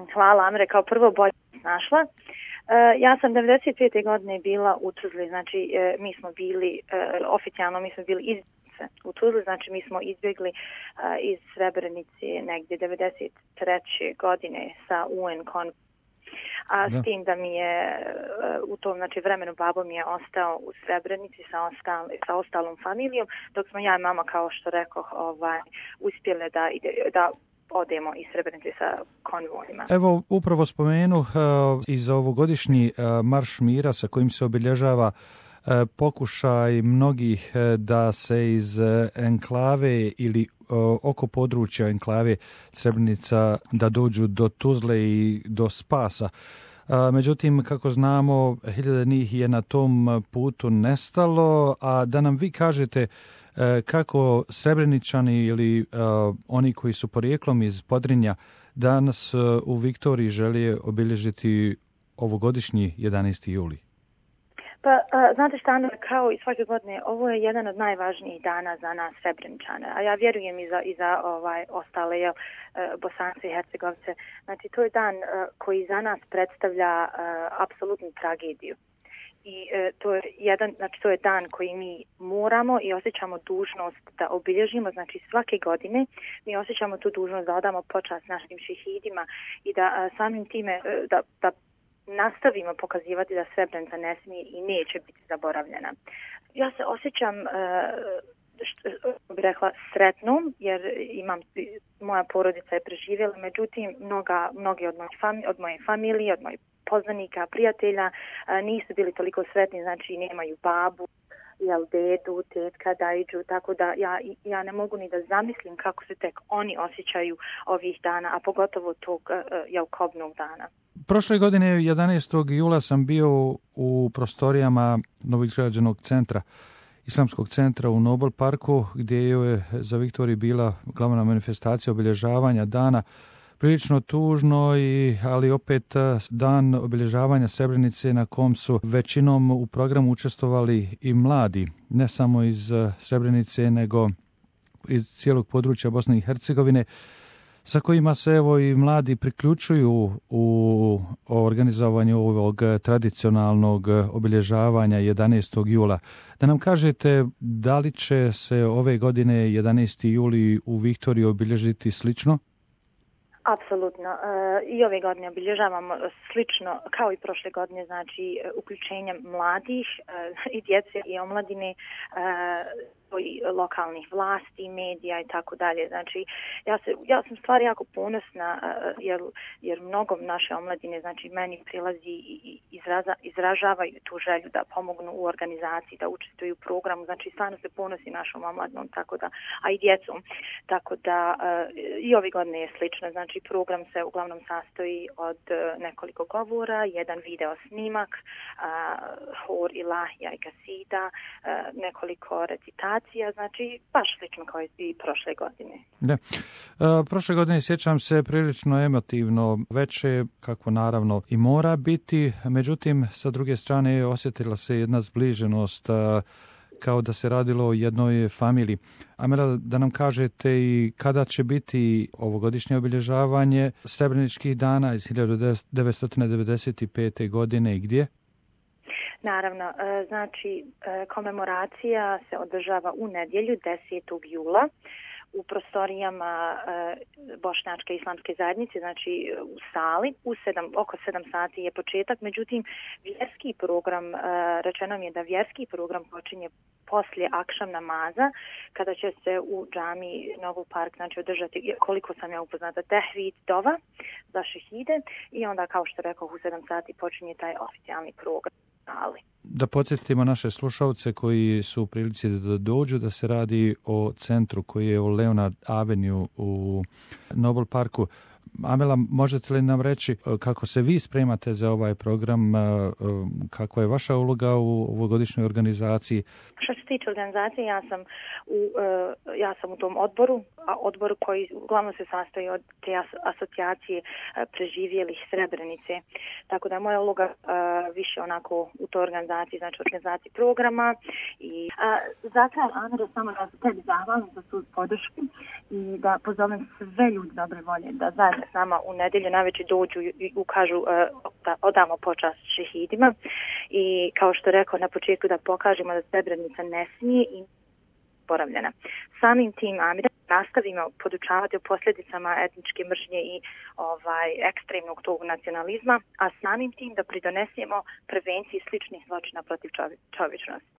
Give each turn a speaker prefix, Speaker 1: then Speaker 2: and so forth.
Speaker 1: Hvala, Amre. Kao prvo bolje našla. Ja sam 95. godine bila u Tuzli, znači mi smo bili, oficijalno mi smo bili izbjeglice u Tuzli, znači mi smo izbjegli iz Srebrenice negdje 93. godine sa UN konvencijom. A s tim da mi je u tom vremenu babo mi je ostao u Srebrenici sa ostalom familijom, dok smo ja i mama, kao što rekoh, uspjele da odemo iz Srebrenice sa konvojima.
Speaker 2: Evo, upravo spomenu i za ovogodišnji marš mira sa kojim se obilježava pokušaj mnogih da se iz enklave ili oko područja enklave Srebrenica da dođu do Tuzle i do spasa. Međutim, kako znamo, hiljade njih je na tom putu nestalo, a da nam vi kažete kako Srebreničani ili oni koji su porijeklom iz Podrinja danas u Viktoriji žele obilježiti ovogodišnji 11. juli.
Speaker 1: Pa, znate šta, kao i svake godine, ovo je jedan od najvažnijih dana za nas Srebreničane, a ja vjerujem i za ostale Bosance i Hercegovce. Znači, to je dan koji za nas predstavlja apsolutnu tragediju. I to je dan koji mi moramo i osjećamo dužnost da obilježimo. Znači, svake godine mi osjećamo tu dužnost da odamo počast našim šehidima i da samim time da nastavimo pokazivati da Srebrenica ne smije i neće biti zaboravljena. Ja se osjećam, što bih rekla, sretnom, jer moja porodica je preživjela, međutim, mnogi od moje familije, od mojih poznanika, prijatelja nisu bili toliko sretni, znači nemaju babu, dedu, tetka, dajđu, tako da ja ne mogu ni da zamislim kako se tek oni osjećaju ovih dana, a pogotovo tog kobnog dana.
Speaker 2: Prošle godine 11. jula sam bio u prostorijama novoizgrađenog centra, Islamskog centra u Nobel parku, gdje je za Viktoriju bila glavna manifestacija obilježavanja dana. Prilično tužno, ali opet dan obilježavanja Srebrenice na kom su većinom u programu učestvovali i mladi, ne samo iz Srebrenice, nego iz cijelog područja Bosne i Hercegovine, sa kojima se evo i mladi priključuju u organizovanju ovog tradicionalnog obilježavanja 11. jula. Da nam kažete da li će se ove godine 11. juli u Viktoriji obilježiti slično?
Speaker 1: Apsolutno. I ove godine obilježavamo slično kao i prošle godine, znači uključenjem mladih i djece i omladine, i lokalnih vlasti, medija i tako dalje. Znači, ja sam stvari jako ponosna jer mnogo naše omladine, znači meni prilazi i izražavaju tu želju da pomognu u organizaciji, da učestvuju u programu. Znači, stvarno se ponosi našom omladnom, a i djecom. Tako da i ove godine je slično. Znači, program se uglavnom sastoji od nekoliko govora, jedan video snimak, hor ilahija i kasida, nekoliko recitacija, znači baš slično kao i prošle godine.
Speaker 2: Da. Prošle godine sjećam se prilično emotivno veće, kako naravno i mora biti, međutim sa druge strane osjetila se jedna zbliženost, kao da se radilo o jednoj familiji. Amela, da nam kažete i kada će biti ovogodišnje obilježavanje Srebreničkih dana iz 1995. godine i gdje?
Speaker 1: Naravno, znači komemoracija se održava u nedjelju 10. jula u prostorijama Bošnjačke islamske zajednice, znači u sali, oko 7 sati je početak, međutim vjerski program, rečeno mi je da vjerski program počinje poslije akšam namaza, kada će se u džami Nobel park, znači održati, koliko sam ja upoznata, tehvid dova za šehide i onda, kao što rekao, u 7 sati počinje taj oficijalni program.
Speaker 2: Da podsjetimo naše slušalce koji su u prilici da dođu, da se radi o centru koji je u Leonard Avenue u Nobel parku. Amela, možete li nam reći kako se vi spremate za ovaj program, kakva je vaša uloga u ovogodišnjoj organizaciji?
Speaker 1: Što se tiče organizacije, ja sam u tom odboru koji uglavnom se sastoji od te asocijacije preživjelih Srebrenice. Tako da je moja uloga više onako u toj organizaciji, znači organizaciji programa. I za kraj, Andra, samo da se tebi zahvalim za tu podršku i da pozovem sve ljudi dobre volje da zajedno s nama u nedjelju navečer dođu i ukažu da odamo počast šehidima i kao što rekao na početku da pokažemo da Srebrenica ne smije i poravljena. Samim tim Amira nastavimo podučavati o posljedicama etničke mržnje i ekstremnog tog nacionalizma, a samim tim da pridonesemo prevenciji sličnih zločina protiv čovječnosti.